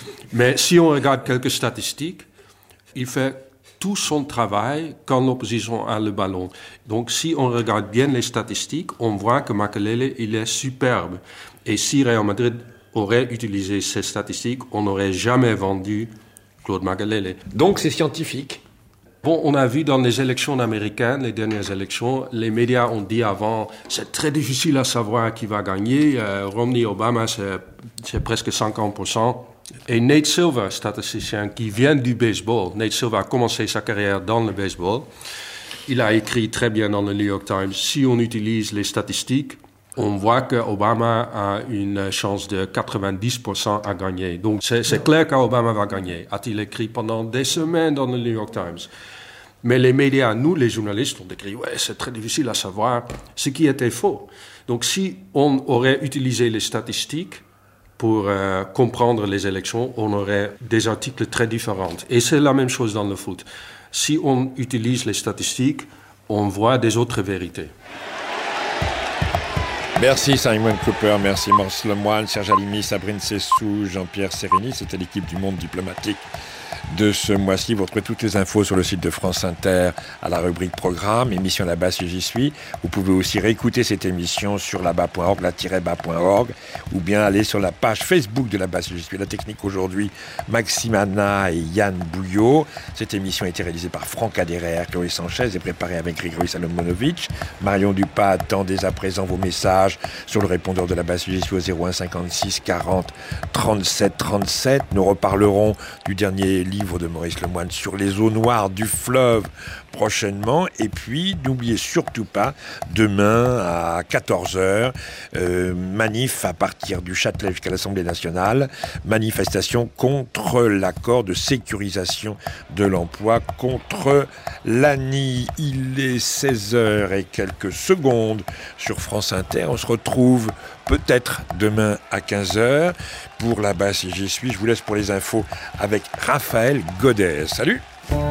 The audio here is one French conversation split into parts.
Mais si on regarde quelques statistiques, il fait tout son travail quand l'opposition a le ballon. Donc si on regarde bien les statistiques, on voit que Makelele, il est superbe. Et si Real Madrid aurait utilisé ces statistiques, on n'aurait jamais vendu Claude Makelele. Donc c'est scientifique. Bon, on a vu dans les élections américaines, les dernières élections, les médias ont dit avant, c'est très difficile à savoir qui va gagner. Romney-Obama, c'est presque 50%. Et Nate Silver, statisticien qui vient du baseball, Nate Silver a commencé sa carrière dans le baseball. Il a écrit très bien dans le New York Times, si on utilise les statistiques, on voit que Obama a une chance de 90% à gagner. Donc c'est clair qu'Obama va gagner, a-t-il écrit pendant des semaines dans le New York Times. Mais les médias, nous les journalistes, ont écrit « ouais, c'est très difficile à savoir », ce qui était faux. Donc si on aurait utilisé les statistiques pour comprendre les élections, on aurait des articles très différents. Et c'est la même chose dans le foot. Si on utilise les statistiques, on voit des autres vérités. Merci Simon Cooper, merci Maurice Lemoine, Serge Halimi, Sabrine Sessou, Jean-Pierre Serrini. C'était l'équipe du Monde diplomatique de ce mois-ci. Vous retrouvez toutes les infos sur le site de France Inter à la rubrique programme, émission là-bas si j'y suis. Vous pouvez aussi réécouter cette émission sur là-bas.org, la-bas.org, ou bien aller sur la page Facebook de là-bas si j'y suis. La technique aujourd'hui, Maxime Anna et Yann Bouillot. Cette émission a été réalisée par Franck Adhérer, Chloé Sanchez et préparée avec Grégory Salomonovic. Marion Dupas attend dès à présent vos messages sur le répondeur de là-bas si j'y suis au 01 56 40 37 37. Nous reparlerons du dernier livre de Maurice Lemoine sur les eaux noires du fleuve prochainement. Et puis, n'oubliez surtout pas, demain à 14h, manif à partir du Châtelet jusqu'à l'Assemblée nationale, manifestation contre l'accord de sécurisation de l'emploi, contre l'ANI. Il est 16h et quelques secondes sur France Inter. On se retrouve peut-être demain à 15h. Pour là-bas, si j'y suis, je vous laisse pour les infos avec Raphaël Godet. Salut!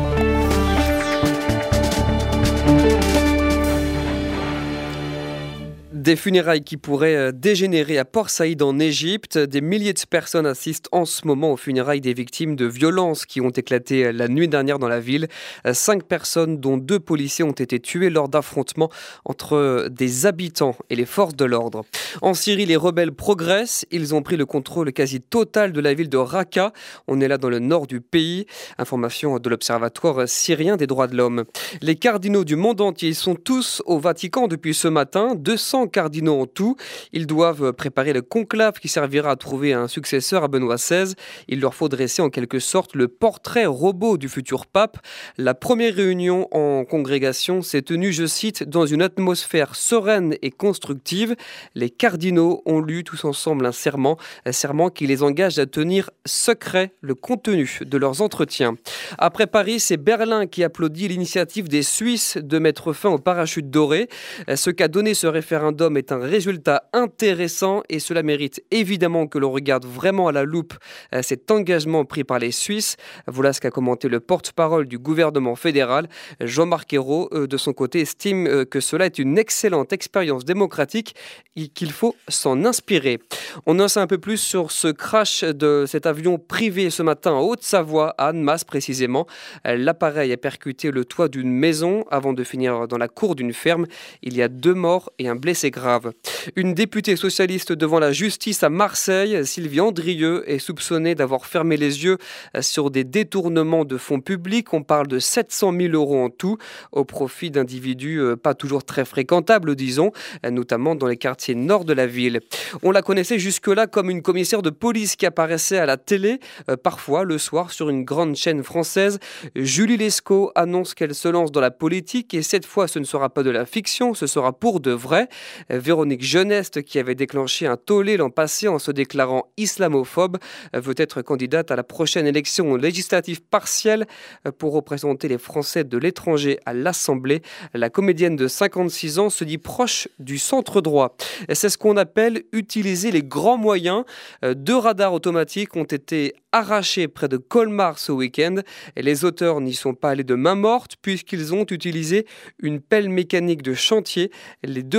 Des funérailles qui pourraient dégénérer à Port Saïd en Égypte. Des milliers de personnes assistent en ce moment aux funérailles des victimes de violences qui ont éclaté la nuit dernière dans la ville. 5 personnes, dont 2 policiers, ont été tuées lors d'affrontements entre des habitants et les forces de l'ordre. En Syrie, les rebelles progressent. Ils ont pris le contrôle quasi total de la ville de Raqqa. On est là dans le nord du pays. Information de l'Observatoire syrien des droits de l'homme. Les cardinaux du monde entier sont tous au Vatican depuis ce matin. 200 cardinaux en tout. Ils doivent préparer le conclave qui servira à trouver un successeur à Benoît XVI. Il leur faut dresser en quelque sorte le portrait robot du futur pape. La première réunion en congrégation s'est tenue, je cite, dans une atmosphère sereine et constructive. Les cardinaux ont lu tous ensemble un serment qui les engage à tenir secret le contenu de leurs entretiens. Après Paris, c'est Berlin qui applaudit l'initiative des Suisses de mettre fin au parachute doré. Ce qu'a donné ce référendum est un résultat intéressant et cela mérite évidemment que l'on regarde vraiment à la loupe cet engagement pris par les Suisses. Voilà ce qu'a commenté le porte-parole du gouvernement fédéral. Jean-Marc Ayrault, de son côté, estime que cela est une excellente expérience démocratique et qu'il faut s'en inspirer. On en sait un peu plus sur ce crash de cet avion privé ce matin en Haute-Savoie, à Annemasse précisément. L'appareil a percuté le toit d'une maison avant de finir dans la cour d'une ferme. Il y a 2 morts et un blessé grave. Une députée socialiste devant la justice à Marseille, Sylvie Andrieux, est soupçonnée d'avoir fermé les yeux sur des détournements de fonds publics. On parle de 700 000 € en tout, au profit d'individus pas toujours très fréquentables, disons, notamment dans les quartiers nord de la ville. On la connaissait jusque-là comme une commissaire de police qui apparaissait à la télé, parfois le soir sur une grande chaîne française. Julie Lescaut annonce qu'elle se lance dans la politique et cette fois ce ne sera pas de la fiction, ce sera pour de vrai. Véronique Jeuneste, qui avait déclenché un tollé l'an passé en se déclarant islamophobe, veut être candidate à la prochaine élection législative partielle pour représenter les Français de l'étranger à l'Assemblée. La comédienne de 56 ans se dit proche du centre droit. C'est ce qu'on appelle utiliser les grands moyens. 2 radars automatiques ont été arrachés près de Colmar ce week-end. Et les auteurs n'y sont pas allés de main morte puisqu'ils ont utilisé une pelle mécanique de chantier. Les 2 radars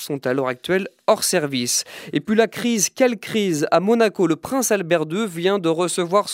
sont à l'heure actuelle hors service. Et puis la crise, quelle crise? À Monaco, le prince Albert II vient de recevoir